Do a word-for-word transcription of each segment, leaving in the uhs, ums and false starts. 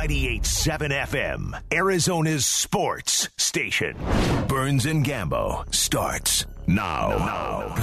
ninety-eight point seven F M, Arizona's sports station. Burns and Gambo starts now. now.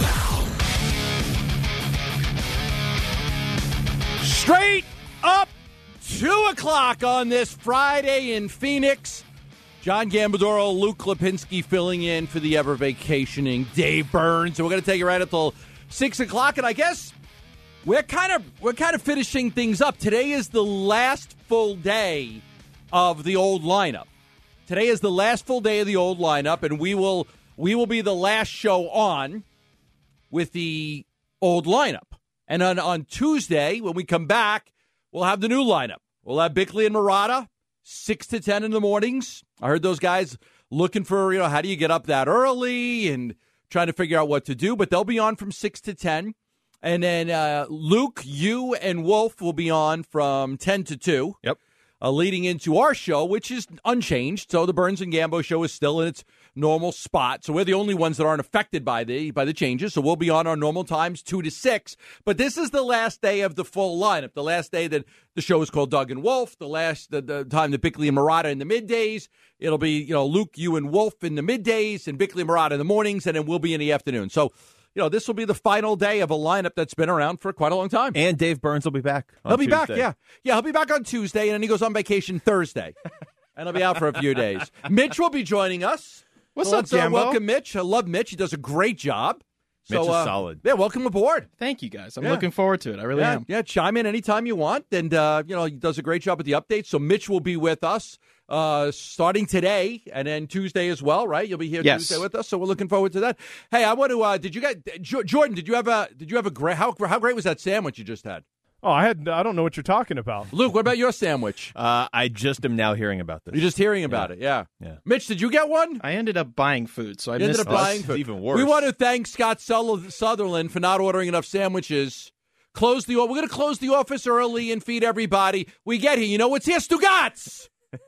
Straight up two o'clock on this Friday in Phoenix. John Gambadoro, Luke Lipinski filling in for the ever-vacationing Dave Burns. So we're going to take it right until six o'clock, and I guess we're kind of we're kind of finishing things up. Today is the last full day of the old lineup. Today is the last full day of the old lineup, and we will we will be the last show on with the old lineup. And on, on Tuesday, when we come back, we'll have the new lineup. We'll have Bickley and Murata, six to ten in the mornings. I heard those guys looking for, you know, how do you get up that early and trying to figure out what to do. But they'll be on from six to ten. And then uh, Luke, you, and Wolf will be on from ten to two. Yep. Uh, leading into our show, which is unchanged. So the Burns and Gambo show is still in its normal spot. So we're the only ones that aren't affected by the by the changes. So we'll be on our normal times, two to six. But this is the last day of the full lineup. The last day that the show is called Doug and Wolf. The last the, the time that Bickley and Murata in the middays. It'll be, you know, Luke, you, and Wolf in the middays, and Bickley and Murata in the mornings, and then we'll be in the afternoon. So, you know, this will be the final day of a lineup that's been around for quite a long time. And Dave Burns will be back on He'll be Tuesday. back, yeah. Yeah, he'll be back on Tuesday, and then he goes on vacation Thursday. And he'll be out for a few days. Mitch will be joining us. What's so up, let's, uh, Gambo? welcome Mitch. I love Mitch. He does a great job. Mitch so, is uh, solid. Yeah, welcome aboard. Thank you, guys. I'm Yeah. looking forward to it. I really yeah, am. Yeah, chime in anytime you want. And, uh, you know, he does a great job with the updates. So Mitch will be with us uh, starting today and then Tuesday as well, right? You'll be here Yes. Tuesday with us. So we're looking forward to that. Hey, I want to, uh, did you get, Jordan, did you have a, did you have a great, how, how great was that sandwich you just had? Oh, I had. I don't know what you're talking about. Luke, what about your sandwich? Uh, I just am now hearing about this. You're just hearing about it, yeah. Yeah. Mitch, did you get one? I ended up buying food, so I You ended missed up buying this. food. Even worse. We want to thank Scott Sull- Sutherland for not ordering enough sandwiches. Close the. We're going to close the office early and feed everybody. We get here. You know what's here? Stugats.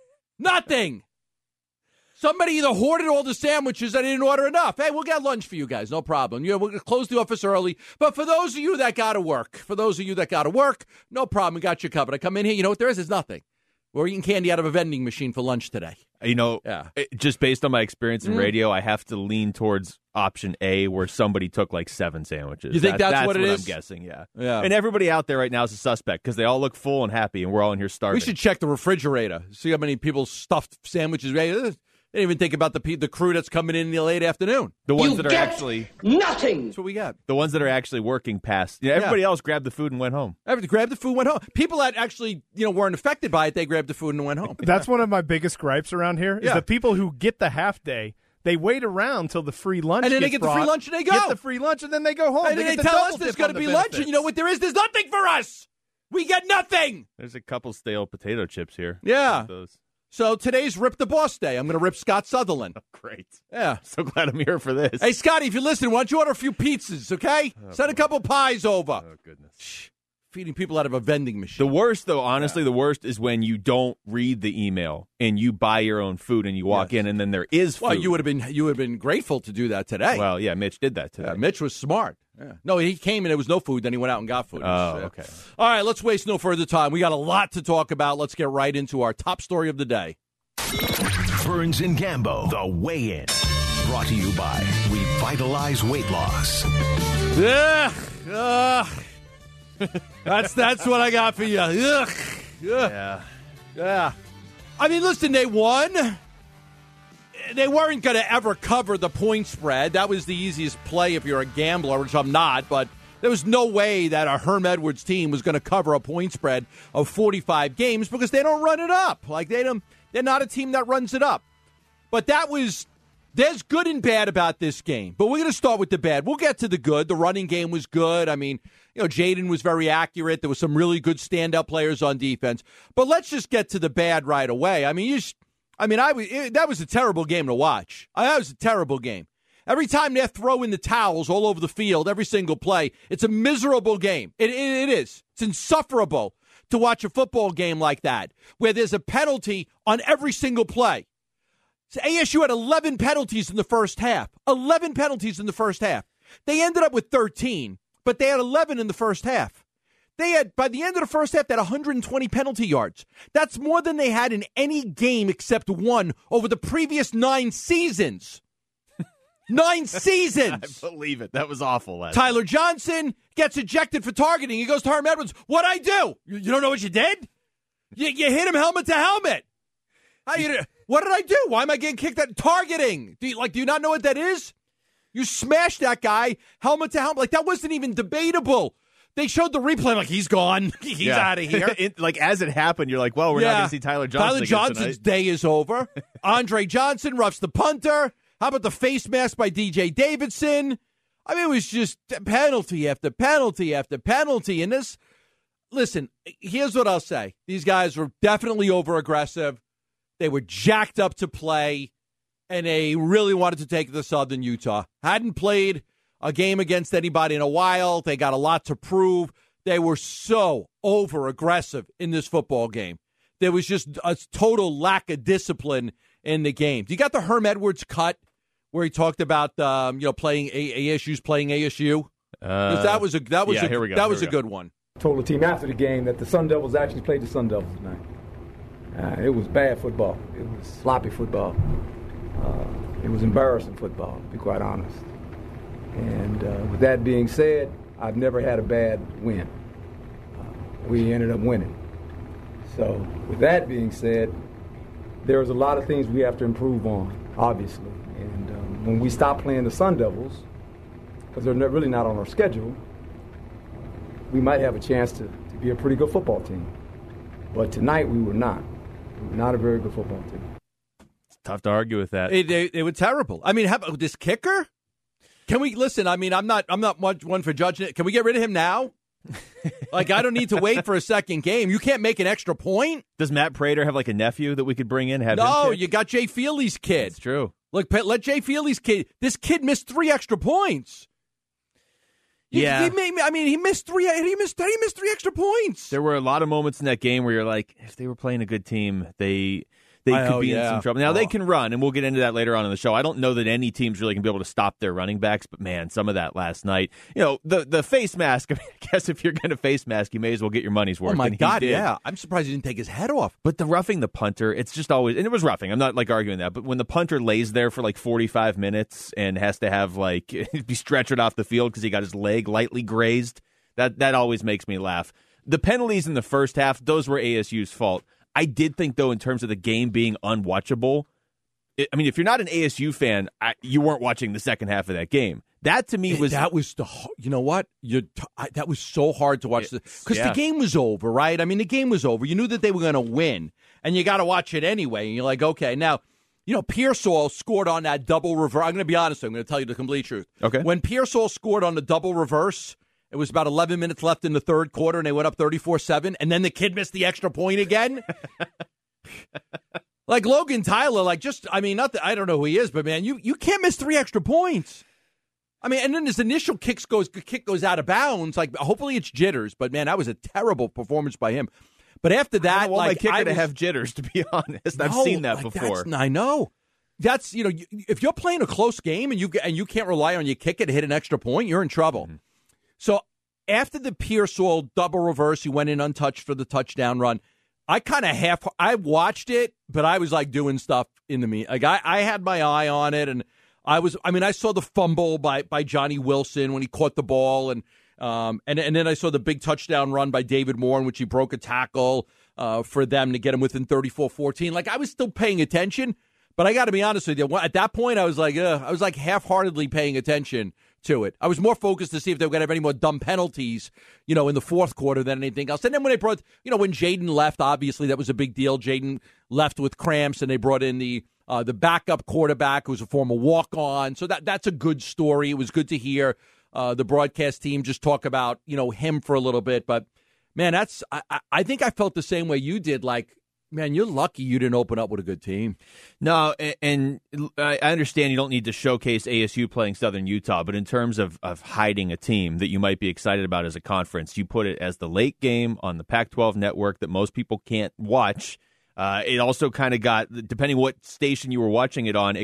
Nothing. Somebody either hoarded all the sandwiches. I didn't order enough. Hey, we'll get lunch for you guys. No problem. You know, we're going to close the office early. But for those of you that got to work, for those of you that got to work, no problem. We got you covered. I come in here. You know what there is? There's nothing. We're eating candy out of a vending machine for lunch today. You know, Yeah. it- just based on my experience in Mm. radio, I have to lean towards option A, where somebody took like seven sandwiches. You think That- that's what it is? I'm guessing, yeah. Yeah. And everybody out there right now is a suspect because they all look full and happy, and we're all in here starving. We should check the refrigerator. See how many people stuffed sandwiches. They didn't even think about the pe- the crew that's coming in in the late afternoon. the ones You that are get actually nothing. That's what we got. the ones that are actually working past. You know, everybody else grabbed the food and went home. Everybody grabbed the food, went home. People that actually, you know, weren't affected by it, they grabbed the food and went home. That's one of my biggest gripes around here. Is Yeah. the people who get the half day. They wait around till the free lunch And then they gets get the free brought, lunch and they go. Get the free lunch and then they go home. And then they get the tell us double there's dip going on to the be lunch, and benefits. you know what there is? There's nothing for us. We get nothing. There's a couple stale potato chips here. Yeah. Those. So today's Rip the Boss Day. I'm going to rip Scott Sutherland. Great. Yeah. So glad I'm here for this. Hey, Scotty, if you're listening, why don't you order a few pizzas, okay? Send a couple pies over. Oh, goodness. Feeding people out of a vending machine. The worst, though, honestly, the worst is when you don't read the email and you buy your own food and you walk Yes. in and then there is food. Well, you would have been you would have been grateful to do that today. Well, yeah, Mitch did that today. Yeah, Mitch was smart. Yeah. No, he came and there was no food. Then he went out and got food. Oh, Yeah. okay. All right, let's waste no further time. We got a lot to talk about. Let's get right into our top story of the day. Burns and Gambo, the weigh-in. Brought to you by Revitalize Weight Loss. Yeah, uh, that's that's what I got for you. Ugh. Ugh. Yeah. Yeah. I mean, listen, they won. They weren't going to ever cover the point spread. That was the easiest play if you're a gambler, which I'm not, but there was no way that a Herm Edwards team was going to cover a point spread of forty-five games because they don't run it up. Like they don't, they're not a team that runs it up. But that was, there's good and bad about this game. But we're going to start with the bad. We'll get to the good. The running game was good. I mean, you know, Jaden was very accurate. There was some really good standout players on defense. But let's just get to the bad right away. I mean, you sh- I mean, I was, it, that was a terrible game to watch. I, that was a terrible game. Every time they're throwing the towels all over the field, every single play, it's a miserable game. It, it, it is. It's insufferable to watch a football game like that, where there's a penalty on every single play. So A S U had eleven penalties in the first half. eleven penalties in the first half. They ended up with thirteen, but they had eleven in the first half. They had, by the end of the first half, they had one hundred twenty penalty yards. That's more than they had in any game except one over the previous nine seasons. Nine seasons. I believe it. That was awful. Last Tyler Johnson gets ejected for targeting. He goes to Herm Edwards. What'd I do? You, you don't know what you did? You, you hit him helmet to helmet. How you, what did I do? Why am I getting kicked at targeting? Do you, like, do you not know what that is? You smashed that guy helmet to helmet. Like, that wasn't even debatable. They showed the replay. Like, he's gone. He's yeah. out of here. it, like, as it happened, you're like, well, we're yeah. not going to see Tyler Johnson Tyler again Johnson's tonight. day is over. Andre Johnson roughs the punter. How about the face mask by D J Davidson? I mean, it was just penalty after penalty after penalty. And this, listen, here's what I'll say. These guys were definitely over-aggressive. They were jacked up to play, and they really wanted to take the Southern Utah. Hadn't played a game against anybody in a while. They got a lot to prove. They were so over-aggressive in this football game. There was just a total lack of discipline in the game. You got the Herm Edwards cut where he talked about um, you know playing A S U's playing A S U. Uh, that was a that was yeah, a, here we go, that here was we a go. good one. Told the team after the game that the Sun Devils actually played the Sun Devils tonight. Uh, it was bad football. It was sloppy football. Uh, it was embarrassing football, to be quite honest. And uh, with that being said, I've never had a bad win. Uh, we ended up winning. So with that being said, there's a lot of things we have to improve on, obviously. And um, when we stop playing the Sun Devils, because they're not, really not on our schedule, we might have a chance to, to be a pretty good football team. But tonight we were not. We were not a very good football team. It's tough to argue with that. It, they, they were terrible. I mean, how about this kicker? Can we listen? I mean, I'm not I'm not much one for judging it. Can we get rid of him now? Like, I don't need to wait for a second game. You can't make an extra point. Does Matt Prater have like a nephew that we could bring in? Have No, him kick? you got Jay Feely's kid. It's true. Look, let Jay Feely's kid. This kid missed three extra points. He, Yeah. he made, I mean, he missed three. He missed. He missed three extra points. There were a lot of moments in that game where you're like, if they were playing a good team, they they I- could oh, be in yeah. some trouble. Now, Oh. they can run, and we'll get into that later on in the show. I don't know that any teams really can be able to stop their running backs, but, man, some of that last night. You know, the, the face mask, I, mean, I guess if you're going to face mask, you may as well get your money's worth. Oh, my and he God, did. yeah. I'm surprised he didn't take his head off. But the roughing the punter, it's just always, and it was roughing. I'm not like arguing that, but when the punter lays there for like forty-five minutes and has to have like be stretchered off the field because he got his leg lightly grazed, that that always makes me laugh. The penalties in the first half, those were A S U's fault. I did think, though, in terms of the game being unwatchable, it, I mean, if you're not an A S U fan, I, you weren't watching the second half of that game. That to me was that was the you know what you I, that was so hard to watch because yeah. the game was over, right? I mean, the game was over. You knew that they were going to win, and you got to watch it anyway. And you're like, okay, now you know Pearsall scored on that double reverse. I'm going to be honest. I'm going to tell you the complete truth. Okay, when Pearsall scored on the double reverse, it was about eleven minutes left in the third quarter, and they went up thirty-four seven, and then the kid missed the extra point again. Like Logan Tyler, like just, I mean, not that, I don't know who he is, but man, you, you can't miss three extra points. I mean, and then his initial kicks goes kick goes out of bounds. Like, hopefully it's jitters, but man, that was a terrible performance by him. But after that, I don't want like, my kicker I to was, have jitters, to be honest. I've no, seen that like, before. that's- I know. That's, you know, you- if you're playing a close game and you and you can't rely on your kicker to hit an extra point, you're in trouble. Mm-hmm. So after the Pearsall double reverse, he went in untouched for the touchdown run. I kind of half, I watched it, but I was like doing stuff in the me. Like I, I had my eye on it, and I was, I mean, I saw the fumble by, by Johnny Wilson when he caught the ball, and um, and and then I saw the big touchdown run by David Moore in which he broke a tackle uh, for them to get him within thirty-four fourteen. Like I was still paying attention, but I got to be honest with you, at that point I was like, uh, I was like half-heartedly paying attention to it. I was more focused to see if they were going to have any more dumb penalties, you know, in the fourth quarter than anything else. And then when they brought, you know, when Jaden left, obviously that was a big deal. Jaden left with cramps, and they brought in the uh, the backup quarterback who was a former walk-on. So that that's a good story. It was good to hear uh, the broadcast team just talk about, you know, him for a little bit. But, man, that's I, I think I felt the same way you did. Like, man, you're lucky you didn't open up with a good team. No, and, and I understand you don't need to showcase A S U playing Southern Utah, but in terms of, of hiding a team that you might be excited about as a conference, you put it as the late game on the Pac twelve network that most people can't watch. Uh, it also kind of got, depending what station you were watching it on, it got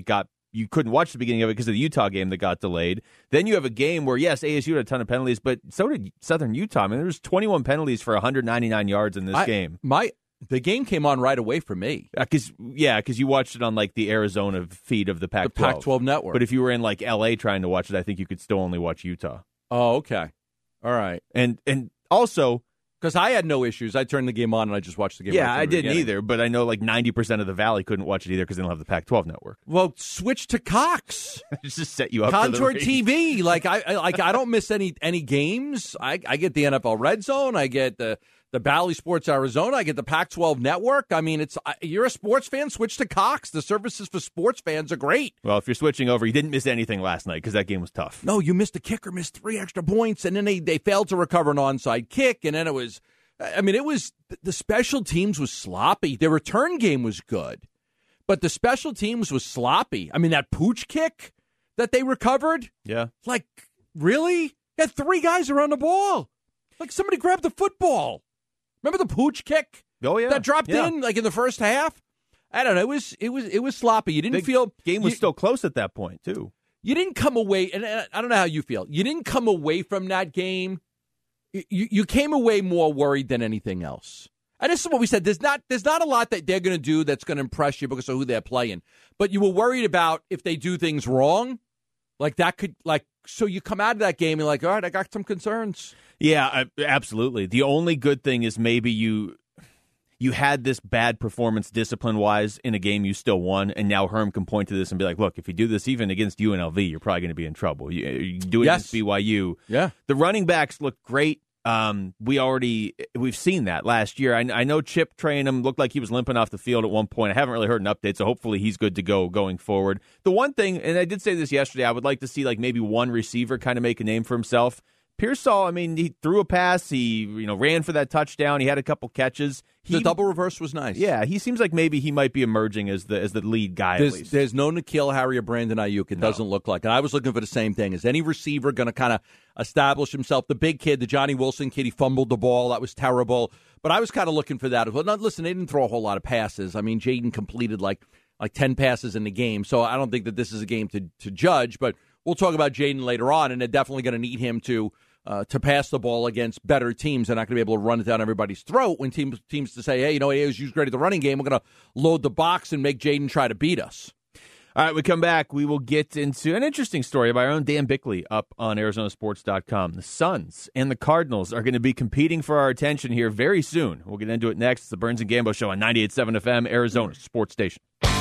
you couldn't watch the beginning of it because of the Utah game that got delayed. Then you have a game where, yes, A S U had a ton of penalties, but so did Southern Utah. I mean, there was twenty-one penalties for one hundred ninety-nine yards in this I, game. My The game came on right away for me. Uh, cause, yeah, because you watched it on like the Arizona feed of the Pac twelve. The Pac twelve network. But if you were in like L A trying to watch it, I think you could still only watch Utah. Oh, okay. All right. And and also... Because I had no issues. I turned the game on and I just watched the game. Yeah, right from I the didn't beginning. either, but I know like ninety percent of the Valley couldn't watch it either because they don't have the Pac twelve network. Well, switch to Cox. Just set you up Contour for the T V. Like I, I like I don't miss any any games. I, I get the N F L Red Zone. I get the the Bally Sports Arizona. I get the Pac twelve network. I mean, it's you're a sports fan. Switch to Cox. The services for sports fans are great. Well, if you're switching over, you didn't miss anything last night because that game was tough. No, you missed a kicker, missed three extra points, and then they they failed to recover an onside kick, and then it was. I mean, it was the special teams was sloppy. Their return game was good, but the special teams was sloppy. I mean, that pooch kick that they recovered. Yeah. Like, really? You had three guys around the ball. Like, somebody grabbed the football. Remember the pooch kick? Oh, yeah. That dropped yeah. in, like, in the first half? I don't know. It was it was, it was sloppy. You didn't The feel... game was you, still close at that point, too. You didn't come away... And I don't know how you feel. You didn't come away from that game... You you came away more worried than anything else. And this is what we said. There's not there's not a lot that they're going to do that's going to impress you because of who they're playing. But you were worried about if they do things wrong, like that could like. So you come out of that game and you're like, all right, I got some concerns. Yeah, I, absolutely. The only good thing is maybe you you had this bad performance discipline wise in a game you still won, and now Herm can point to this and be like, look, if you do this even against U N L V, you're probably going to be in trouble. You, you do it Yes. against B Y U. Yeah. The running backs look great. Um, we already we've seen that last year. I, I know Chip Trainum looked like he was limping off the field at one point. I haven't really heard an update, so hopefully he's good to go going forward. The one thing, and I did say this yesterday, I would like to see like maybe one receiver kind of make a name for himself. Pearsall, I mean, he threw a pass. He you know ran for that touchdown. He had a couple catches. He, The double reverse was nice. Yeah, he seems like maybe he might be emerging as the as the lead guy There's, at least. there's no N'Keal Harry or Brandon Ayuk. It No. doesn't look like. And I was looking for the same thing. Is any receiver going to kind of establish himself? The big kid, the Johnny Wilson kid, he fumbled the ball. That was terrible. But I was kind of looking for that as well. Now, listen, they didn't throw a whole lot of passes. I mean, Jaden completed like like ten passes in the game. So I don't think that this is a game to, to judge. But we'll talk about Jaden later on, and they're definitely going to need him to uh, to pass the ball against better teams. They're not going to be able to run it down everybody's throat when teams teams to say, hey, you know, A S U's great at the running game. We're going to load the box and make Jaden try to beat us. All right, we come back. We will get into an interesting story by our own Dan Bickley up on Arizona Sports dot com. The Suns and the Cardinals are going to be competing for our attention here very soon. We'll get into it next. It's the Burns and Gambo Show on ninety-eight point seven F M, Arizona Sports Station. All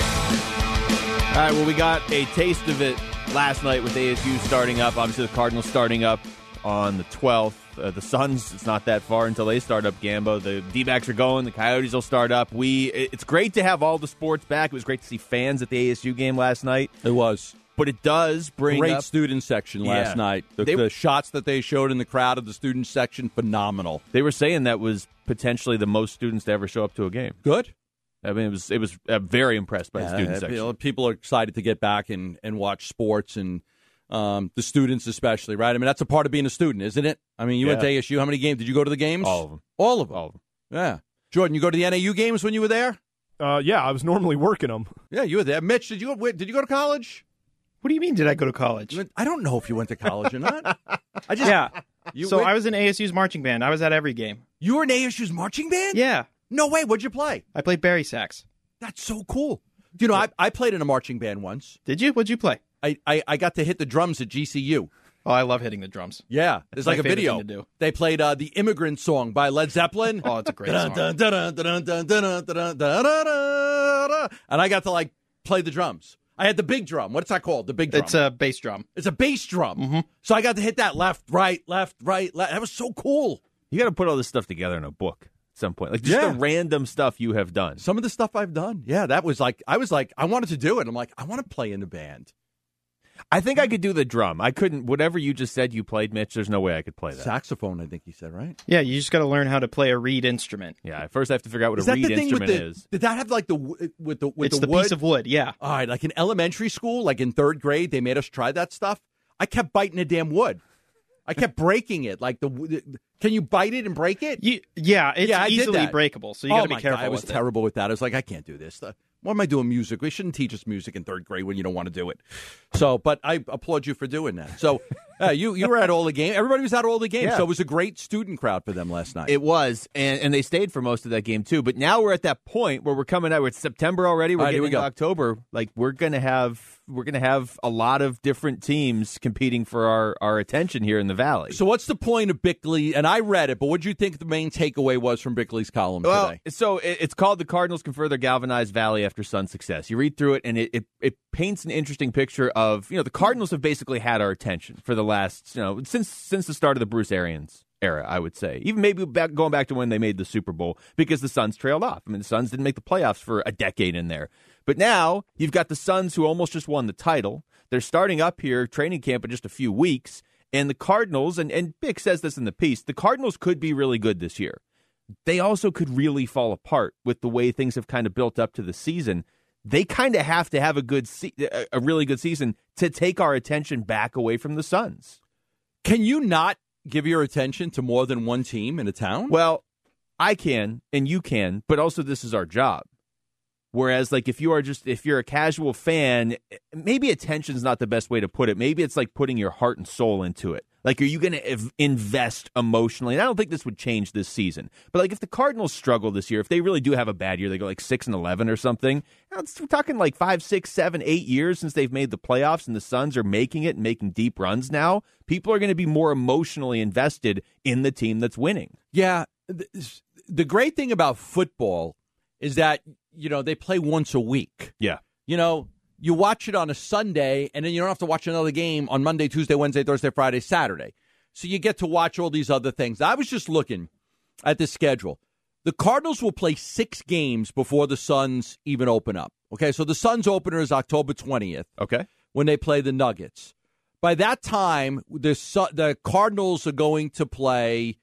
right, well, we got a taste of it last night with A S U starting up. Obviously, the Cardinals starting up on the twelfth. Uh, the Suns, it's not that far until they start up, Gambo. The D-backs are going. The Coyotes will start up. We. It's great to have all the sports back. It was great to see fans at the A S U game last night. It was. But it does bring Great up... student section last Yeah. night. The, They- the shots that they showed in the crowd of the student section, phenomenal. They were saying that was potentially the most students to ever show up to a game. Good. I mean, it was it was uh, very impressed by the student Uh, section. you know, people are excited to get back and, and watch sports, and um, the students especially, right? I mean, that's a part of being a student, isn't it? I mean, you went to Yeah. A S U. How many games? Did you go to the games? All of them. All of them? All of them. Yeah. Jordan, you go to the N A U games when you were there? Uh, yeah, I was normally working them. Yeah, you were there. Mitch, did you, wait, did you go to college? What do you mean, did I go to college? You went- I don't know if you went to college or not. I just Yeah. You so went- I was in A S U's marching band. I was at every game. You were in A S U's marching band? Yeah. No way. What'd you play? I played Barry sax. That's so cool. Do you know, I, I played in a marching band once. Did you? What'd you play? I, I, I got to hit the drums at G C U. Oh, I love hitting the drums. Yeah, there's my like a favorite video. thing to do. They played uh, the Immigrant Song by Led Zeppelin. Oh, it's a great Dun, song. dun, dun, dun, dun, dun, dun, dun, dun, dun, dun, dun. And I got to like play the drums. I had the big drum. What's that called? The big drum. It's a bass drum. It's a bass drum. So I got to hit that left, right, left, right, left. That was so cool. You got to put all this stuff together in a book at some point. Like just Yeah. the random stuff you have done. Some of the stuff I've done. Yeah, that was like, I was like, I wanted to do it. I'm like, I want to play in the band. I think I could do the drum. I couldn't. Whatever you just said you played, Mitch, there's no way I could play that. Saxophone, I think he said, right? Yeah, you just got to learn how to play a reed instrument. Yeah, first I have to figure out what Is a that reed the thing with instrument the, is. did that have like the, w- with the, with it's the, the wood? piece of wood, yeah. All right, like in elementary school, like in third grade, they made us try that stuff. I kept biting the damn wood. I kept breaking it. Like the, w- can you bite it and break it? You, yeah, it's Yeah, I did easily that. breakable, so you oh got to be my careful God, I was with it. terrible with that. I was like, I can't do this. The What am I doing music? We shouldn't teach us music in third grade when you don't want to do it. So, but I applaud you for doing that. So, uh, you you were at all the games. Everybody was at all the games. Yeah. So it was a great student crowd for them last night. It was, and, and they stayed for most of that game too. But now we're at that point where we're coming out. It's September already. We're All right, getting here we into go. October. Like we're gonna have we're gonna have a lot of different teams competing for our, our attention here in the Valley. So what's the point of Bickley? And I read it, but what do you think the main takeaway was from Bickley's column Well, today? so it, it's called "The Cardinals Can Further Galvanize Valley After Sun Success." You read through it, and it, it it paints an interesting picture of, you know, the Cardinals have basically had our attention for the last, you know, since since the start of the Bruce Arians era, I would say. Even maybe back, going back to when they made the Super Bowl, because the Suns trailed off. I mean, the Suns didn't make the playoffs for a decade in there. But now you've got the Suns, who almost just won the title. They're starting up here, training camp in just a few weeks. And the Cardinals, and, and Bick says this in the piece, the Cardinals could be really good this year. They also could really fall apart with the way things have kind of built up to the season. They kind of have to have a good, se- a really good season to take our attention back away from the Suns. Can you not give your attention to more than one team in a town? Well, I can, and you can, but also this is our job. Whereas, like, if you are just, if you're a casual fan, maybe attention's not the best way to put it. Maybe it's like putting your heart and soul into it. Like, are you going to ev- invest emotionally? And I don't think this would change this season. But, like, if the Cardinals struggle this year, if they really do have a bad year, they go like six and eleven or something, now it's, we're talking like five, six, seven, eight years since they've made the playoffs, and the Suns are making it and making deep runs now. People are going to be more emotionally invested in the team that's winning. Yeah. th- The great thing about football is that, you know, they play once a week. Yeah. You know, you watch it on a Sunday, and then you don't have to watch another game on Monday, Tuesday, Wednesday, Thursday, Friday, Saturday. So you get to watch all these other things. I was just looking at the schedule. The Cardinals will play six games before the Suns even open up. Okay, so the Suns opener is October twentieth. Okay. When they play the Nuggets. By that time, the Su- the Cardinals are going to play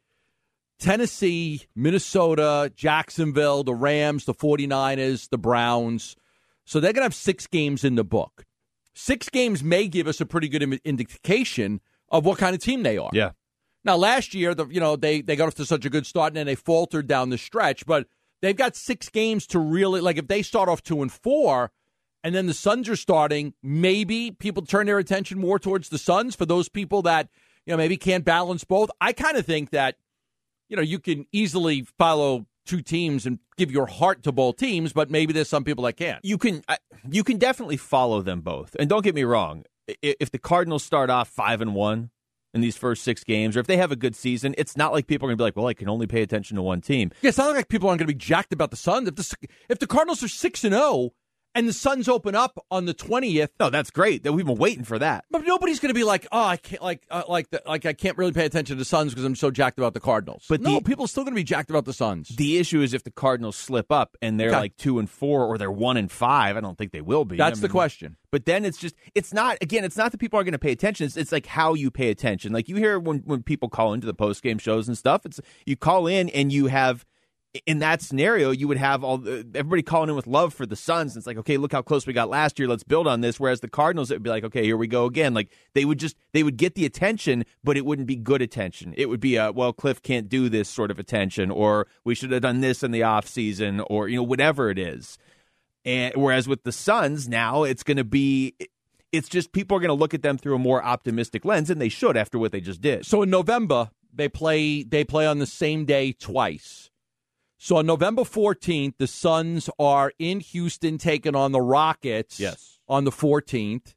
Tennessee, Minnesota, Jacksonville, the Rams, the 49ers, the Browns. So they're going to have six games in the book. Six games may give us a pretty good im- indication of what kind of team they are. Yeah. Now, last year, the, you know, they, they got off to such a good start, and then they faltered down the stretch. But they've got six games to really, like, if they start off two and four, and then the Suns are starting, maybe people turn their attention more towards the Suns for those people that, you know, maybe can't balance both. I kind of think that, you know, you can easily follow two teams and give your heart to both teams, but maybe there's some people that can't. You can I- you can definitely follow them both. And don't get me wrong, i- if the Cardinals start off five and one in these first six games, or if they have a good season, it's not like people are going to be like, well, I can only pay attention to one team. Yeah, it's not like people aren't going to be jacked about the Suns. If the, if the Cardinals are six and oh and the Suns open up on the twentieth, No, that's great. That we've been waiting for that. but nobody's going to be like, oh, I can't, like, uh, like, the, like I can't really pay attention to the Suns because I'm so jacked about the Cardinals. But no, the- people are still going to be jacked about the Suns. The issue is if the Cardinals slip up and they're Okay. like two and four, or they're one and five. I don't think they will be. That's I the mean, question. But then it's just, it's not, again, it's not that people are going to pay attention. It's, it's like how you pay attention. Like you hear when, when people call into the post game shows and stuff, it's you call in and you have, in that scenario, you would have all the, everybody calling in with love for the Suns. It's like, okay, look how close we got last year. Let's build on this. Whereas the Cardinals, it would be like, okay, here we go again. Like they would just, they would get the attention, but it wouldn't be good attention. It would be a, well, Cliff can't do this sort of attention, or we should have done this in the offseason, or, you know, whatever it is. And whereas with the Suns now, it's going to be, it's just people are going to look at them through a more optimistic lens, and they should after what they just did. So in November, they play they play on the same day twice. So on November fourteenth, the Suns are in Houston taking on the Rockets Yes. on the fourteenth.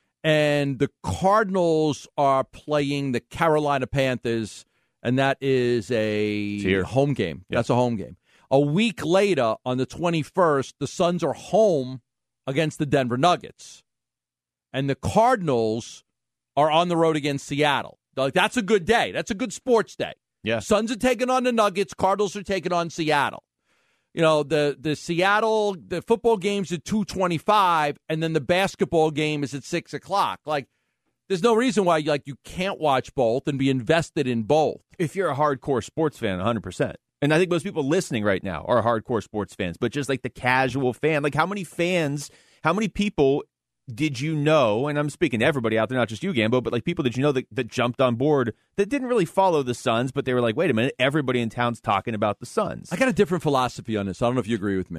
And the Cardinals are playing the Carolina Panthers, and that is a here. home game. Yeah. That's a home game. A week later, on the twenty-first, the Suns are home against the Denver Nuggets. And the Cardinals are on the road against Seattle. Like, that's a good day. That's a good sports day. Yeah. Suns are taking on the Nuggets. Cardinals are taking on Seattle. You know, the the Seattle, the football game's at two twenty-five, and then the basketball game is at six o'clock. Like, there's no reason why like you can't watch both and be invested in both. If you're a hardcore sports fan, one hundred percent. And I think most people listening right now are hardcore sports fans, but just like the casual fan, like how many fans, how many people did you know, and I'm speaking to everybody out there, not just you, Gambo, but like people that you know that, that jumped on board that didn't really follow the Suns, but they were like, wait a minute, everybody in town's talking about the Suns. I got a different philosophy on this. I don't know if you agree with me.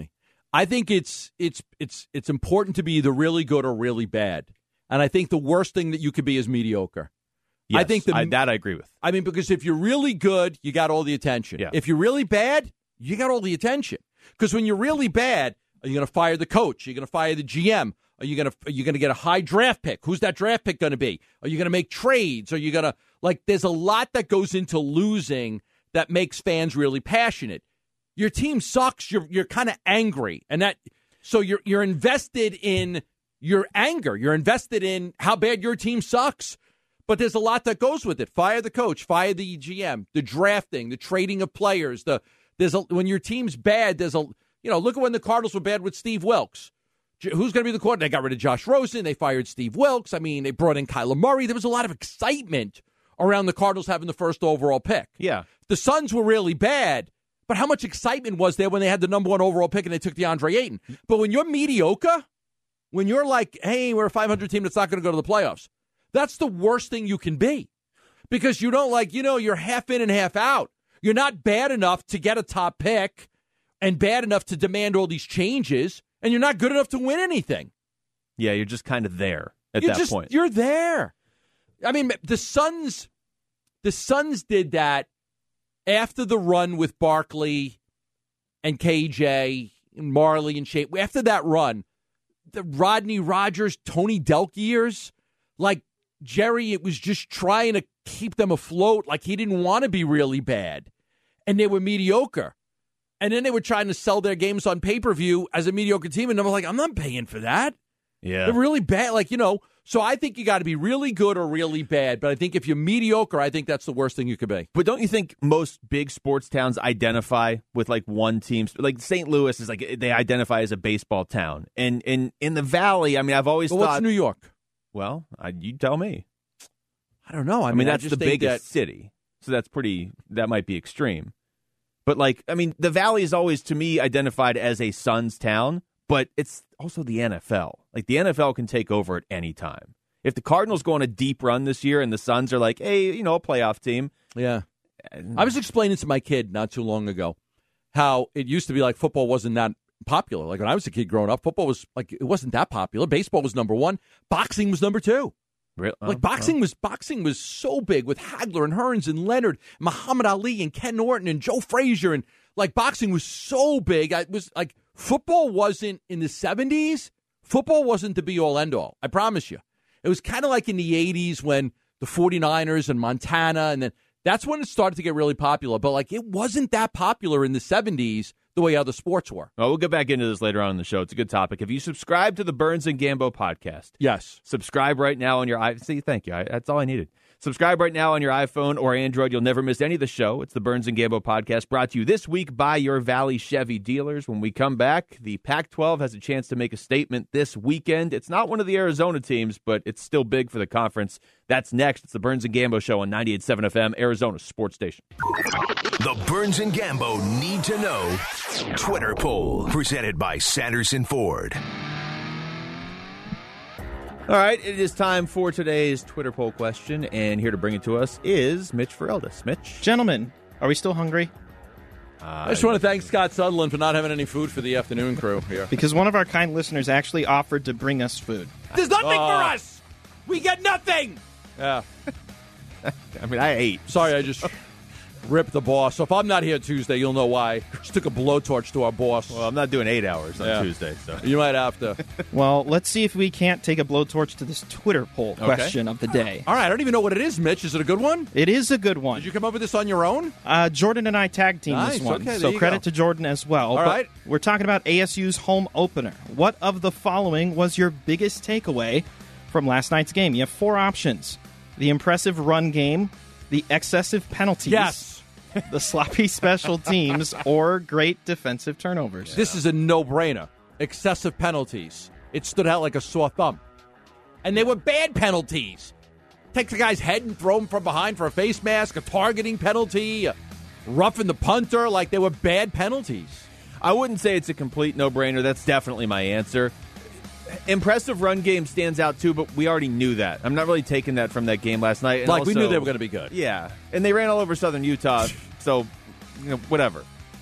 I think it's it's it's it's important to be either really good or really bad. And I think the worst thing that you could be is mediocre. Yes, I think the, I, that I agree with. I mean, because if you're really good, you got all the attention. Yeah. If you're really bad, you got all the attention. Because when you're really bad, are you going to fire the coach? Are you going to fire the G M? Are you going to are you going to get a high draft pick? Who's that draft pick going to be? Are you going to make trades? Are you going to like? There's a lot that goes into losing that makes fans really passionate. Your team sucks. You're you're kind of angry, and that so you're you're invested in your anger. You're invested in how bad your team sucks. But there's a lot that goes with it. Fire the coach, fire the G M, the drafting, the trading of players. The there's a, when your team's bad, there's a you know look at when the Cardinals were bad with Steve Wilkes. Who's going to be the quarterback? They got rid of Josh Rosen. They fired Steve Wilkes. I mean, they brought in Kyler Murray. There was a lot of excitement around the Cardinals having the first overall pick. Yeah, the Suns were really bad, but how much excitement was there when they had the number one overall pick and they took DeAndre Ayton? But when you're mediocre, when you're like, hey, we're a five hundred team that's not going to go to the playoffs. That's the worst thing you can be because you don't like, you know, you're half in and half out. You're not bad enough to get a top pick and bad enough to demand all these changes, and you're not good enough to win anything. Yeah, you're just kind of there at you're that just, point. You're there. I mean, the Suns, the Suns did that after the run with Barkley and K J and Marley and Shea. After that run, the Rodney Rogers, Tony Delk years, like, Jerry, it was just trying to keep them afloat. Like he didn't want to be really bad. And they were mediocre. And then they were trying to sell their games on pay-per-view as a mediocre team. And I'm like, I'm not paying for that. Yeah. They're really bad. Like, you know, so I think you got to be really good or really bad. But I think if you're mediocre, I think that's the worst thing you could be. But don't you think most big sports towns identify with like one team? Like Saint Louis is like, they identify as a baseball town. And in, in the Valley, I mean, I've always But thought. what's New York? Well, I, you tell me. I don't know. I, I mean, mean, I that's just the think biggest that, city. So that's pretty, that might be extreme. But like, I mean, the Valley is always, to me, identified as a Suns town, but it's also the N F L. Like, the N F L can take over at any time. If the Cardinals go on a deep run this year and the Suns are like, hey, you know, a playoff team. Yeah. I was explaining to my kid not too long ago how it used to be like football wasn't that popular. Like when I was a kid growing up, football was like, it wasn't that popular. Baseball was number one. Boxing was number two. Really? Like oh, boxing oh. was boxing was so big with Hagler and Hearns and Leonard, Muhammad Ali and Ken Norton and Joe Frazier, and like boxing was so big. I was like football wasn't in the seventies. Football wasn't the be all end all. I promise you. It was kind of like in the eighties when the 49ers and Montana, and then that's when it started to get really popular. But like it wasn't that popular in the seventies the way other sports were. Well, we'll get back into this later on in the show. It's a good topic. If you subscribe to the Burns and Gambo podcast, yes, subscribe right now on your i. See, thank you. I, that's all I needed. Subscribe right now on your iPhone or Android. You'll never miss any of the show. It's the Burns and Gambo podcast, brought to you this week by your Valley Chevy dealers. When we come back, the Pac twelve has a chance to make a statement this weekend. It's not one of the Arizona teams, but it's still big for the conference. That's next. It's the Burns and Gambo show on ninety-eight point seven F M, Arizona's sports station. The Burns and Gambo Need to Know Twitter poll, presented by Sanderson Ford. All right, it is time for today's Twitter poll question, and here to bring it to us is Mitch Ferreldis. Mitch? Gentlemen, are we still hungry? Uh, I just want to thank Scott Sutherland for not having any food for the afternoon crew here. Because one of our kind listeners actually offered to bring us food. There's nothing Oh. for us! We get nothing! Yeah. I mean, I ate. Sorry, I just ripped the boss. So if I'm not here Tuesday, you'll know why. Just took a blowtorch to our boss. Well, I'm not doing eight hours on Yeah. Tuesday, so. You might have to. Well, let's see if we can't take a blowtorch to this Twitter poll question of the day. All right, I don't even know what it is, Mitch. Is it a good one? It is a good one. Did you come up with this on your own? Uh, Jordan and I tag team Nice, this one, okay, there so you credit go. to Jordan as well. All But right. We're talking about A S U's home opener. What of the following was your biggest takeaway from last night's game? You have four options: the impressive run game, the excessive penalties, Yes. the sloppy special teams, or great defensive turnovers. This is a no-brainer. Excessive penalties. It stood out like a sore thumb. And they were bad penalties. Take the guy's head and throw him from behind for a face mask, a targeting penalty, a roughing the punter. Like, they were bad penalties. I wouldn't say it's a complete no-brainer. That's definitely my answer. Impressive run game stands out, too, but we already knew that. I'm not really taking that from that game last night. And Like, we also- knew they were going to be good. Yeah, and they ran all over Southern Utah, so, you know, whatever.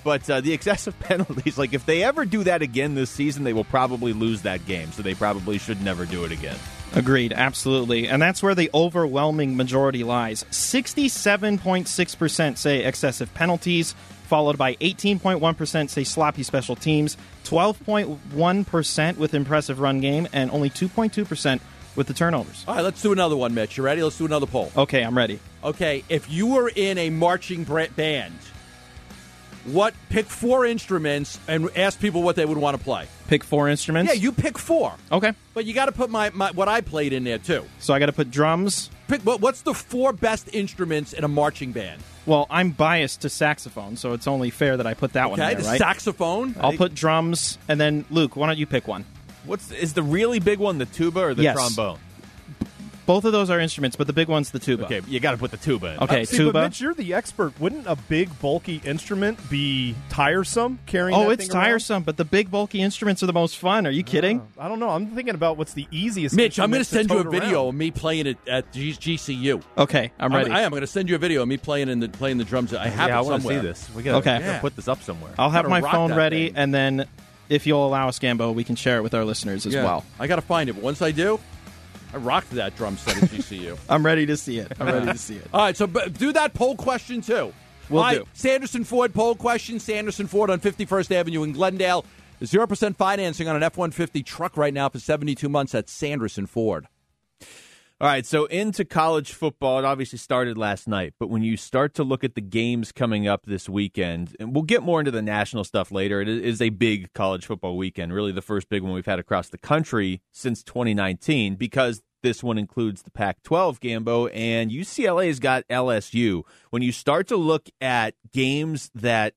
But uh, the excessive penalties, like if they ever do that again this season, they will probably lose that game. So they probably should never do it again. Agreed, absolutely. And that's where the overwhelming majority lies. sixty-seven point six percent say excessive penalties, followed by eighteen point one percent say sloppy special teams, twelve point one percent with impressive run game, and only two point two percent with the turnovers. All right, let's do another one, Mitch. You ready? Let's do another poll. Okay, I'm ready. Okay, if you were in a marching bra- band, what pick four instruments and ask people what they would want to play? Pick four instruments? Yeah, you pick four. Okay. But you got to put my, my what I played in there, too. So I got to put drums. Pick, what, what's the four best instruments in a marching band? Well, I'm biased to saxophone, so it's only fair that I put that Okay, one there, the right? saxophone. I'll put drums, and then, Luke, why don't you pick one? What's is the really big one the tuba or the Yes. trombone? Both of those are instruments, but the big one's the tuba. Okay, you got to put the tuba in. Okay, See, tuba. but Mitch, you're the expert. Wouldn't a big, bulky instrument be tiresome carrying Oh, that it's thing around? tiresome, but the big, bulky instruments are the most fun. Are you kidding? Oh, I don't know. I'm thinking about what's the easiest Mitch, I'm going to send you a video of me playing it at G- GCU. Okay, I'm ready. I am going to send you a video of me playing in the playing the drums. I have yeah, it I want to somewhere. see this. We gotta, Okay. we gotta Yeah. put this up somewhere. I'll have Gotta my rock phone that ready, thing. and then if you'll allow us, Gambo, we can share it with our listeners as Yeah. well. I got to find it. But once I do, I rocked that drum set at G C U. I'm ready to see it. I'm ready to see it. All right, so b- do that poll question, too. Will All right, do. Sanderson Ford poll question. Sanderson Ford on fifty-first Avenue in Glendale. zero percent financing on an F one fifty truck right now for seventy-two months at Sanderson Ford. All right, so into college football, it obviously started last night, but when you start to look at the games coming up this weekend, and we'll get more into the national stuff later, it is a big college football weekend, really the first big one we've had across the country since twenty nineteen, because this one includes the Pac twelve, Gambo, and U C L A's got L S U. When you start to look at games that,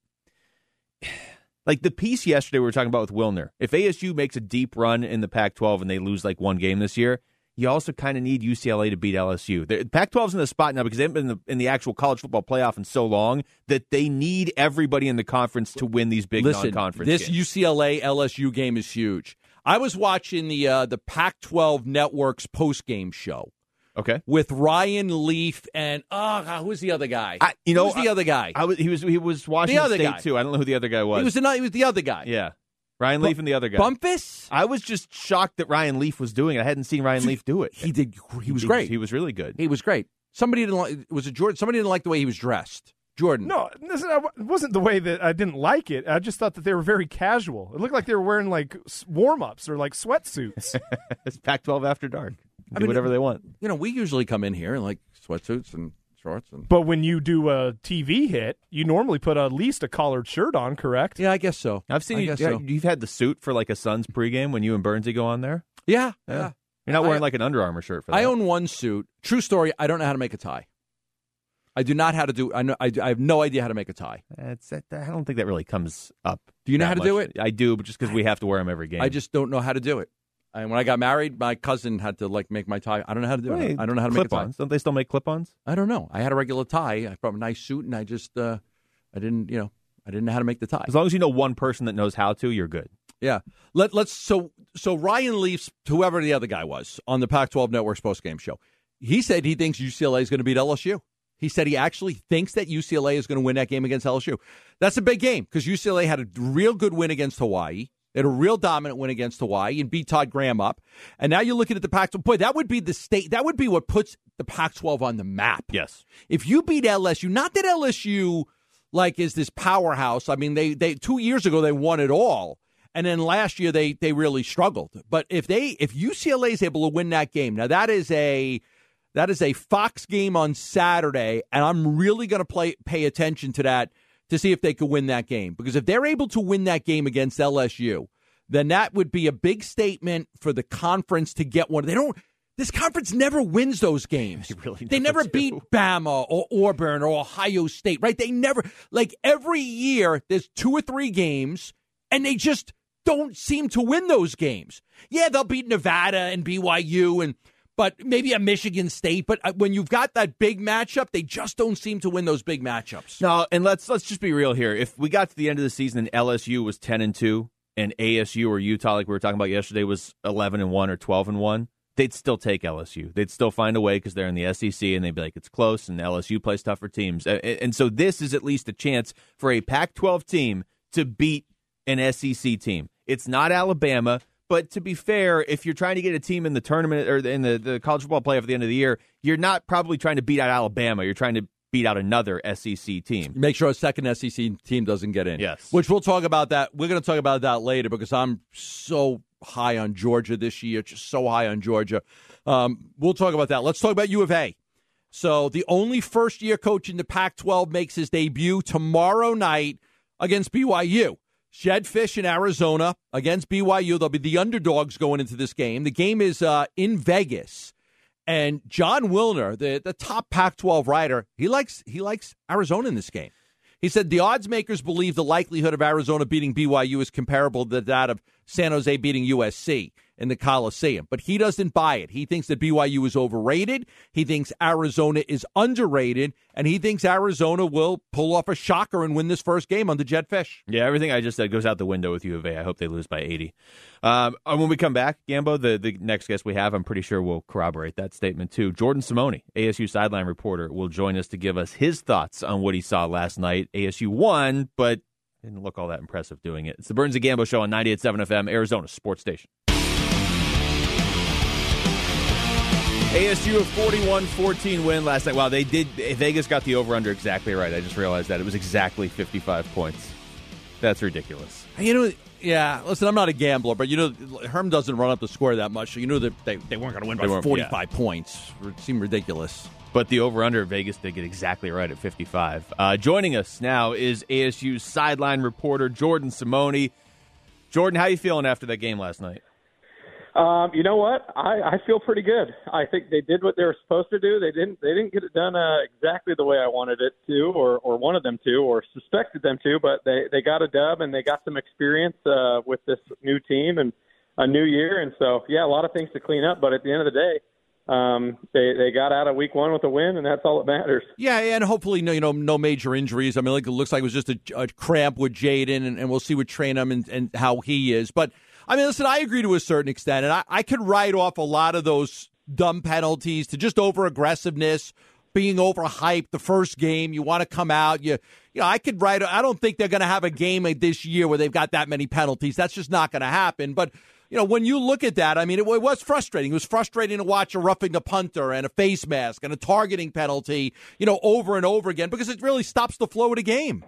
like the piece yesterday we were talking about with Wilner, if A S U makes a deep run in the Pac twelve and they lose like one game this year, you also kind of need U C L A to beat L S U. The Pac twelve's in the spot now because they haven't been in the, in the actual college football playoff in so long that they need everybody in the conference to win these big Listen, non-conference this games. U C L A L S U game is huge. I was watching the uh, the Pac twelve Network's post-game show Okay. with Ryan Leaf and, oh, God, who's the other guy? I, you know, Who's the I- other guy? I was, he was he was Washington other State guy. too. I don't know who the other guy was. he, was the, he was the other guy. yeah, Ryan Leaf and the other guy. Bumpus? I was just shocked that Ryan Leaf was doing it. I hadn't seen Ryan Leaf do it. He did. He was great. He was really good. He was great. Somebody didn't like. Was it Jordan? Somebody didn't like the way he was dressed. Jordan. No, this, it wasn't the way that I didn't like it. I just thought that they were very casual. It looked like they were wearing like s- warm-ups or like sweatsuits. It's Pac twelve after dark. Do I mean, whatever they want. You know, we usually come in here in like sweatsuits and shorts and. But when you do a T V hit, you normally put at least a collared shirt on, correct? Yeah, I guess so. I've seen I you. guess yeah, so. You've had the suit for like a Suns pregame when you and Burnsy go on there. Yeah, Yeah. yeah. You're not I- wearing like an Under Armour shirt for that. I own one suit. True story. I don't know how to make a tie. I do not how to do. I know. I, I have no idea how to make a tie. It's, I don't think that really comes up. Do you know that how to do much. it? I do, but just because we have to wear them every game. I just don't know how to do it. And when I got married, my cousin had to like make my tie. I don't know how to do Well, it. I don't know how to make a tie. clip-ons. Don't they still make clip-ons? I don't know. I had a regular tie. I brought a nice suit, and I just, uh, I didn't, you know, I didn't know how to make the tie. As long as you know one person that knows how to, you're good. Yeah. Let let's so so Ryan Leafs, whoever the other guy was on the Pac twelve Network's post game show, he said he thinks U C L A is going to beat L S U. He said he actually thinks that U C L A is going to win that game against L S U. That's a big game because U C L A had a real good win against Hawaii. They had a real dominant win against Hawaii and beat Todd Graham up. And now you're looking at the Pac twelve. Boy, that would be the state. That would be what puts the Pac twelve on the map. Yes. If you beat L S U, not that L S U like is this powerhouse. I mean, they they two years ago they won it all. And then last year they they really struggled. But if they if U C L A is able to win that game, now that is a that is a Fox game on Saturday, and I'm really going to play pay attention to that to see if they could win that game. Because if they're able to win that game against L S U, then that would be a big statement for the conference to get one. They don't. This conference never wins those games. They really They never never do. beat Bama or Auburn or Ohio State, right? They never, like every year, there's two or three games, and they just don't seem to win those games. Yeah, they'll beat Nevada and B Y U, and but maybe a Michigan State. But when you've got that big matchup, they just don't seem to win those big matchups. No, and let's let's just be real here. If we got to the end of the season and L S U was ten and two, and A S U or Utah, like we were talking about yesterday, was eleven and one or twelve and one. they'd still take L S U. They'd still find a way because they're in the S E C, and they'd be like, it's close, and L S U plays tougher teams. And so this is at least a chance for a Pac twelve team to beat an S E C team. It's not Alabama, but to be fair, if you're trying to get a team in the tournament or in the, the college football playoff at the end of the year, you're not probably trying to beat out Alabama. You're trying to beat out another S E C team. Make sure a second S E C team doesn't get in. Yes. Which we'll talk about that. We're going to talk about that later because I'm so high on Georgia this year, just so high on Georgia. Um, we'll talk about that. Let's talk about U of A. So the only first-year coach in the Pac twelve makes his debut tomorrow night against B Y U. Jedd Fisch in Arizona against B Y U. They'll be the underdogs going into this game. The game is uh, in Vegas. And John Wilner, the, the top Pac twelve writer, he likes he likes Arizona in this game. He said the odds makers believe the likelihood of Arizona beating B Y U is comparable to that of San Jose beating U S C in the Coliseum. But he doesn't buy it. He thinks that B Y U is overrated. He thinks Arizona is underrated. And he thinks Arizona will pull off a shocker and win this first game under Jedd Fisch. Yeah, everything I just said goes out the window with U of A. I hope they lose by eighty. Um, and when we come back, Gambo, the, the next guest we have, I'm pretty sure will corroborate that statement too. Jordan Simone, A S U sideline reporter, will join us to give us his thoughts on what he saw last night. A S U won, but didn't look all that impressive doing it. It's the Burns and Gambo Show on ninety-eight point seven F M, Arizona Sports Station. A S U a forty-one fourteen win last night. Wow, they did. Vegas got the over-under exactly right. I just realized that. It was exactly fifty-five points. That's ridiculous. You know, yeah, listen, I'm not a gambler, but you know, Herm doesn't run up the score that much, so you knew that they, they weren't going to win by forty-five yeah. points. It seemed ridiculous. But the over-under, Vegas did get exactly right at fifty-five. Uh, joining us now is A S U's sideline reporter, Jordan Simone. Jordan, how you feeling after that game last night? Um, you know what? I, I feel pretty good. I think they did what they were supposed to do. They didn't. They didn't get it done uh, exactly the way I wanted it to, or, or wanted them to, or suspected them to. But they, they got a dub, and they got some experience uh, with this new team and a new year. And so, yeah, a lot of things to clean up. But at the end of the day, um, they they got out of week one with a win, and that's all that matters. Yeah, and hopefully, no, you know, no major injuries. I mean, like, it looks like it was just a, a cramp with Jaden, and, and we'll see with Trainum and, and how he is. But I mean, listen, I agree to a certain extent, and I, I could write off a lot of those dumb penalties to just over-aggressiveness, being overhyped the first game. You want to come out. You, you know, I could write. I don't think they're going to have a game this year where they've got that many penalties. That's just not going to happen. But, you know, when you look at that, I mean, it, it was frustrating. It was frustrating to watch a roughing the punter and a face mask and a targeting penalty, you know, over and over again, because it really stops the flow of the game.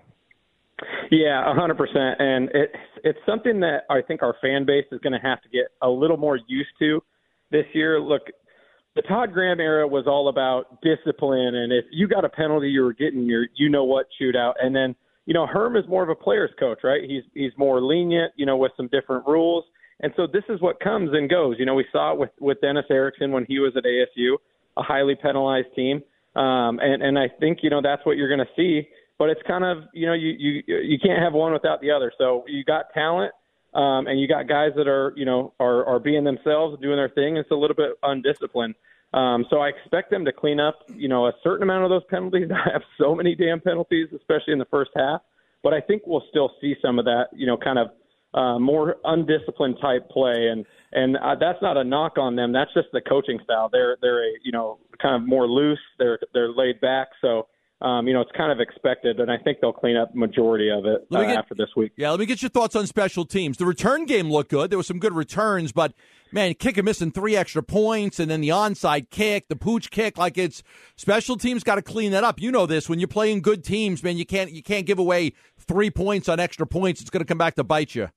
Yeah, one hundred percent. And it's, it's something that I think our fan base is going to have to get a little more used to this year. Look, the Todd Graham era was all about discipline, and if you got a penalty, you were getting your you-know-what shootout. And then, you know, Herm is more of a player's coach, right? He's he's more lenient, you know, with some different rules. And so this is what comes and goes. You know, we saw it with, with Dennis Erickson when he was at A S U, a highly penalized team. Um, and, and I think, you know, that's what you're going to see. But it's kind of, you know, you, you you can't have one without the other. So you got talent, um, and you got guys that are, you know, are, are being themselves, doing their thing. It's a little bit undisciplined. Um, so I expect them to clean up, you know, a certain amount of those penalties. I have so many damn penalties, especially in the first half. But I think we'll still see some of that, you know, kind of uh, more undisciplined type play. And and uh, that's not a knock on them. That's just the coaching style. They're they're a, you know, kind of more loose. They're they're laid back. So. Um, you know, it's kind of expected, and I think they'll clean up the majority of it uh, get, after this week. Yeah, let me get your thoughts on special teams. The return game looked good. There were some good returns, but, man, kicker missing three extra points, and then the onside kick, the pooch kick, like it's special teams got to clean that up. You know this. When you're playing good teams, man, you can't you can't give away three points on extra points. It's going to come back to bite you.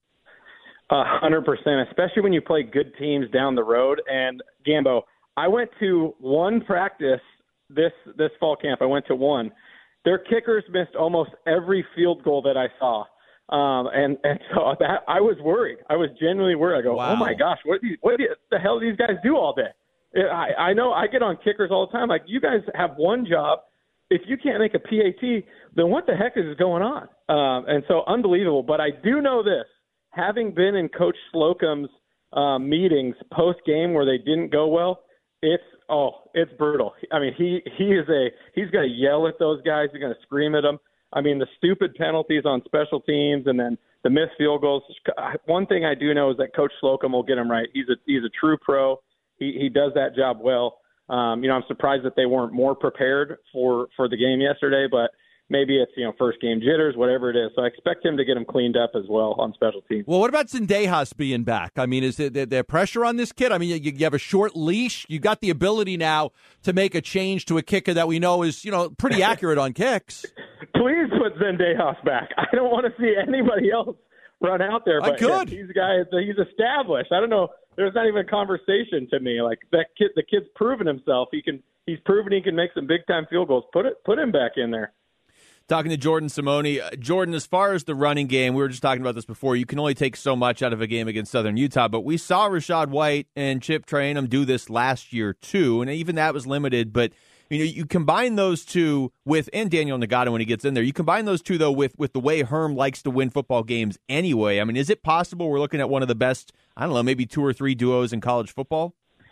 A hundred percent, especially when you play good teams down the road. And, Gambo, I went to one practice This this fall camp. I went to one. Their kickers missed almost every field goal that I saw, um, and and so that I was worried. I was genuinely worried. I go, wow. Oh my gosh, what do you, what do you, the hell do these guys do all day? I I know I get on kickers all the time. Like, you guys have one job. If you can't make a P A T, then what the heck is going on? Um, and so unbelievable. But I do know this, having been in Coach Slocum's um, meetings post game where they didn't go well. It's oh, it's brutal. I mean, he he is a he's going to yell at those guys. He's going to scream at them. I mean, the stupid penalties on special teams and then the missed field goals. One thing I do know is that Coach Slocum will get him right. He's a he's a true pro. he, he does that job well. Um, you know, I'm surprised that they weren't more prepared for, for the game yesterday, but maybe it's, you know, first game jitters, whatever it is. So I expect him to get him cleaned up as well on special teams. Well, what about Zendejas being back? I mean, is there, there pressure on this kid? I mean, you, you have a short leash. You got the ability now to make a change to a kicker that we know is, you know, pretty accurate on kicks. Please put Zendejas back. I don't want to see anybody else run out there. But I could. Yeah, he's a guy. He's established. I don't know. There's not even a conversation to me. Like that kid, the kid's proven himself. He can. He's proven he can make some big time field goals. Put it. Put him back in there. Talking to Jordan Simone. Uh, Jordan, as far as the running game, we were just talking about this before. You can only take so much out of a game against Southern Utah, but we saw Rachaad White and Chip Trayanum do this last year too, and even that was limited. But you know, you combine those two with, and Daniel Nagata when he gets in there, you combine those two, though, with, with the way Herm likes to win football games anyway. I mean, is it possible we're looking at one of the best, I don't know, maybe two or three duos in college football?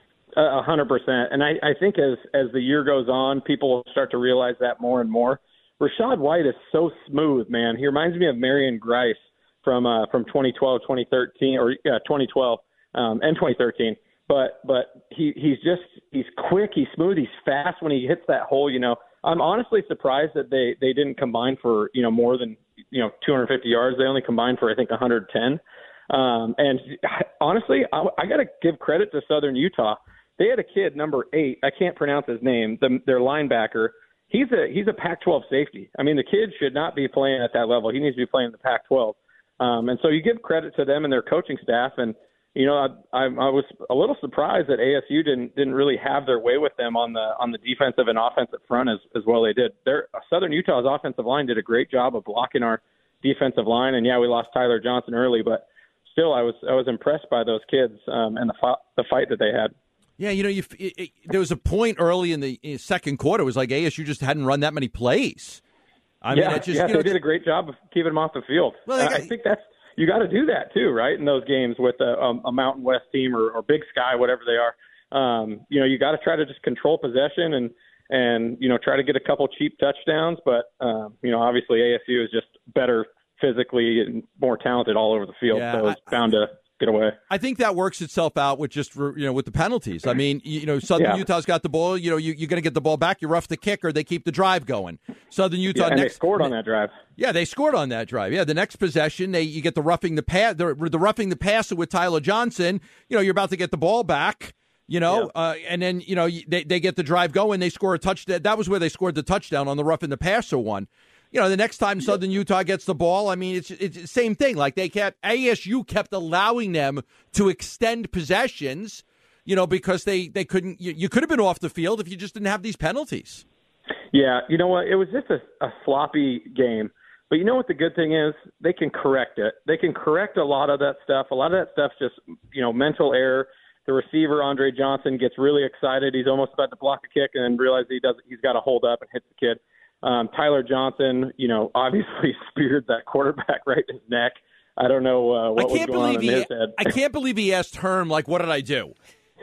A hundred percent. And I, I think as, as the year goes on, people will start to realize that more and more. Rachaad White is so smooth, man. He reminds me of Marion Grice from uh, from twenty twelve, twenty thirteen, or yeah, twenty twelve um, and twenty thirteen. But but he he's just he's quick, he's smooth, he's fast when he hits that hole. You know, I'm honestly surprised that they they didn't combine for you know more than you know two hundred fifty yards. They only combined for I think one hundred ten. Um, and honestly, I, I got to give credit to Southern Utah. They had a kid number eight. I can't pronounce his name. The, their linebacker. He's a he's a Pac twelve safety. I mean, the kid should not be playing at that level. He needs to be playing in the Pac twelve. Um, and so you give credit to them and their coaching staff. And you know, I, I, I was a little surprised that A S U didn't didn't really have their way with them on the on the defensive and offensive front as as well they did. Their Southern Utah's offensive line did a great job of blocking our defensive line. And yeah, we lost Tyler Johnson early, but still, I was I was impressed by those kids um, and the fi- the fight that they had. Yeah, you know, you, it, it, there was a point early in the in second quarter. It was like A S U just hadn't run that many plays. I yeah, mean, it just, yeah, you know, they did a great job of keeping them off the field. Well, got, I think that's you got to do that too, right? In those games with a, a Mountain West team or, or Big Sky, whatever they are. Um, you know, you got to try to just control possession and and you know try to get a couple cheap touchdowns. But um, you know, obviously A S U is just better physically and more talented all over the field, yeah, so it's I, bound to get away. I think that works itself out with just you know with the penalties. I mean, you know, Southern yeah. Utah's got the ball. You know, you, you're going to get the ball back. You rough the kicker. They keep the drive going. Southern Utah yeah, and next, they scored on that drive. Yeah, they scored on that drive. Yeah, the next possession, they you get the roughing the pass, the, the roughing the passer with Tyler Johnson. You know, you're about to get the ball back. You know, yeah. uh, and then you know they they get the drive going. They score a touchdown. That was where they scored the touchdown on the roughing the passer one. You know, the next time Southern Utah gets the ball, I mean, it's it's the same thing. Like they kept A S U kept allowing them to extend possessions, you know, because they, they couldn't. You, you could have been off the field if you just didn't have these penalties. Yeah, you know what? It was just a, a sloppy game. But you know what the good thing is? They can correct it. They can correct a lot of that stuff. A lot of that stuff's just, you know, mental error. The receiver, Andre Johnson, gets really excited. He's almost about to block a kick and then realizes he doesn't. He's got to hold up and hit the kid. Um, Tyler Johnson, you know, obviously speared that quarterback right in his neck. I don't know uh, what was going on in he, his head. I can't believe he asked Herm, like, what did I do?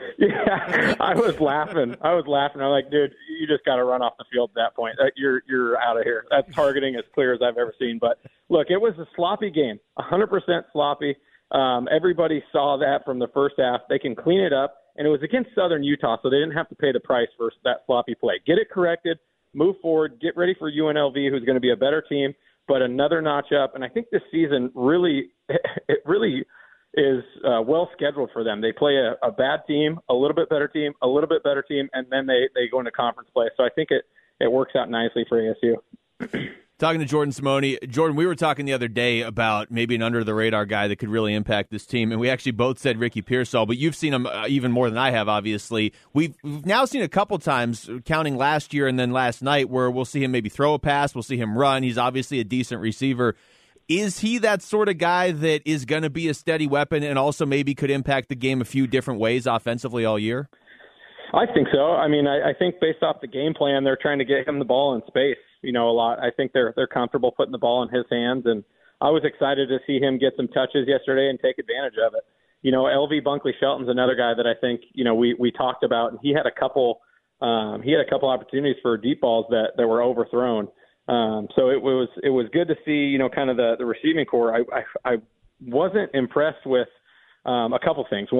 Yeah, I was laughing. I was laughing. I'm like, dude, you just got to run off the field at that point. You're you're out of here. That's targeting as clear as I've ever seen. But, look, it was a sloppy game, one hundred percent sloppy. Um, everybody saw that from the first half. They can clean it up, and it was against Southern Utah, so they didn't have to pay the price for that sloppy play. Get it corrected. Move forward, get ready for U N L V, who's going to be a better team, but another notch up. And I think this season really, it really is uh, well scheduled for them. They play a, a bad team, a little bit better team, a little bit better team, and then they, they go into conference play. So I think it, it works out nicely for A S U. Talking to Jordan Simone. Jordan, we were talking the other day about maybe an under-the-radar guy that could really impact this team, and we actually both said Ricky Pearsall, but you've seen him uh, even more than I have, obviously. We've, we've now seen a couple times, counting last year and then last night, where we'll see him maybe throw a pass, we'll see him run. He's obviously a decent receiver. Is he that sort of guy that is going to be a steady weapon and also maybe could impact the game a few different ways offensively all year? I think so. I mean, I, I think based off the game plan, they're trying to get him the ball in space, you know, a lot. I think they're they're comfortable putting the ball in his hands, and I was excited to see him get some touches yesterday and take advantage of it. You know, L V Bunkley Shelton's another guy that I think, you know, we we talked about, and he had a couple um, he had a couple opportunities for deep balls that, that were overthrown. Um, so it was it was good to see, you know, kind of the, the receiving core. I, I I wasn't impressed with um, a couple things. One,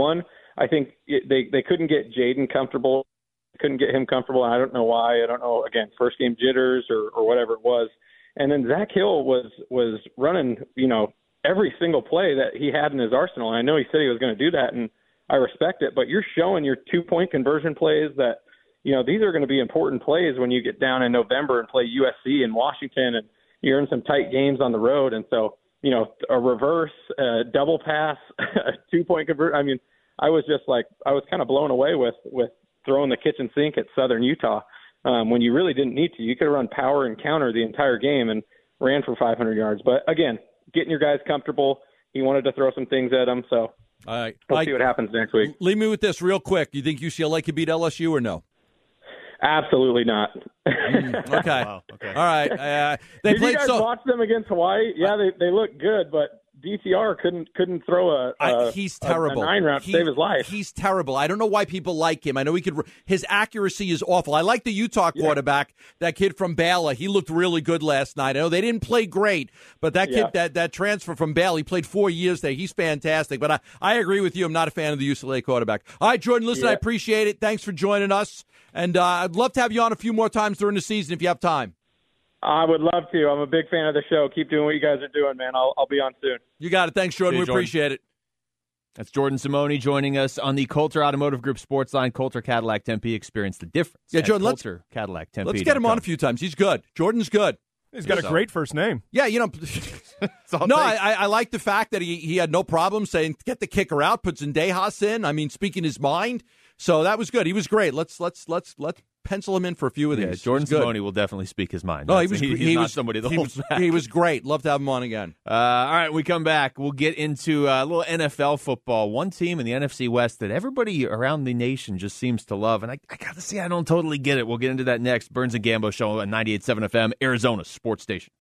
I think it, they they couldn't get Jaden comfortable, couldn't get him comfortable. I don't know why. I don't know. Again, first game jitters or, or whatever it was. And then Zach Hill was was running, you know, every single play that he had in his arsenal. And I know he said he was going to do that, and I respect it. But you're showing your two point conversion plays that, you know, these are going to be important plays when you get down in November and play U S C in Washington, and you're in some tight games on the road. And so, you know, a reverse, a double pass, a two-point convert. I mean, I was just like, I was kind of blown away with, with throwing the kitchen sink at Southern Utah um, when you really didn't need to. You could have run power and counter the entire game and ran for five hundred yards. But, again, getting your guys comfortable. He wanted to throw some things at them. So All right. we'll I, see what happens next week. Leave me with this real quick. You think U C L A could beat L S U or no? Absolutely not. Mm, okay. Wow, okay. All right. Uh, they Did played you guys so. watch them against Hawaii? Yeah, they they look good, but D T R couldn't couldn't throw a, a I, he's terrible. a, a nine round to He- save his life. He's terrible. I don't know why people like him. I know he could. His accuracy is awful. I like the Utah quarterback, that kid from Baylor. He looked really good last night. I know they didn't play great, but that kid, Yeah. that that transfer from Baylor, he played four years there. He's fantastic. But I, I agree with you. I'm not a fan of the U C L A quarterback. All right, Jordan. Listen, Yeah. I appreciate it. Thanks for joining us, and uh, I'd love to have you on a few more times during the season if you have time. I would love to. I'm a big fan of the show. Keep doing what you guys are doing, man. I'll I'll be on soon. You got it. Thanks, Jordan. See you, we Jordan. appreciate it. That's Jordan Simone joining us on the Coulter Automotive Group Sports Line. Coulter Cadillac Tempe. Experience the difference. Yeah, at Jordan, let's- Coulter Cadillac Tempe. Let's get him on a few times. He's good. Jordan's good. He's got a So- great first name. Yeah, you know. all no, it I, takes. I I like the fact that he, he had no problem saying get the kicker out, put Zendejas in. I mean, speaking his mind. So that was good. He was great. Let's let's let's let's pencil him in for a few of these. Yeah, Jordan He's good. Simone will definitely speak his mind. No, he That's- was. he's he not was somebody that he holds was, back. he was great. Love to have him on again. Uh, all right, we come back. We'll get into uh, a little N F L football. One team in the N F C West that everybody around the nation just seems to love. And I, I got to say, I don't totally get it. We'll get into that next. Burns and Gambo Show on ninety-eight point seven F M, Arizona Sports Station.